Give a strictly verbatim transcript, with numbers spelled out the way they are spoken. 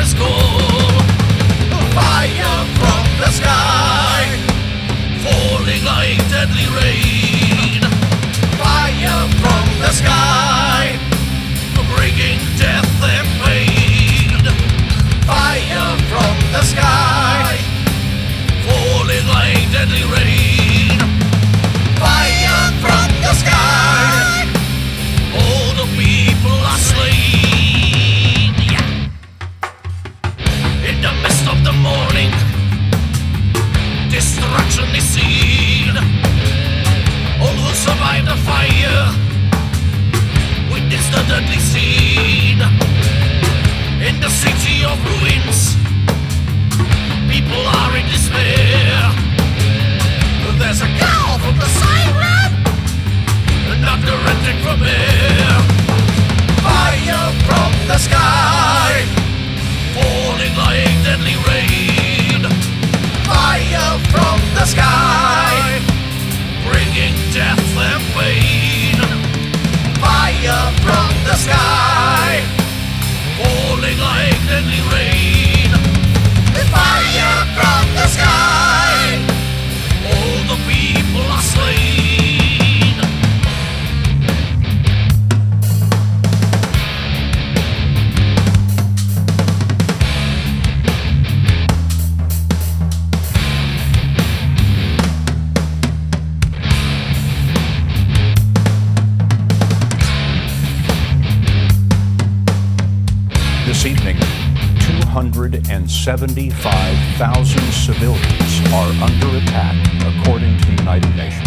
is cool. Fire from the sky, falling like deadly rain. Fire from the sky, bringing death and pain. Fire from the sky, falling like deadly rain. Fire from the sky, all the people are slain. Yeah. In the mist of the morning, destruction is seen. All who survive the fire witness the deadly scene. In the city of ruins, people are in despair. There's a call from the siren, not directed from air. Fire from the sky, falling like deadly rain. Fire from the sky, bringing death and pain. Fire from the sky, falling like deadly rain. Fire from the sky, all the people are slain. This evening, two hundred seventy-five thousand civilians are under attack, according to the United Nations.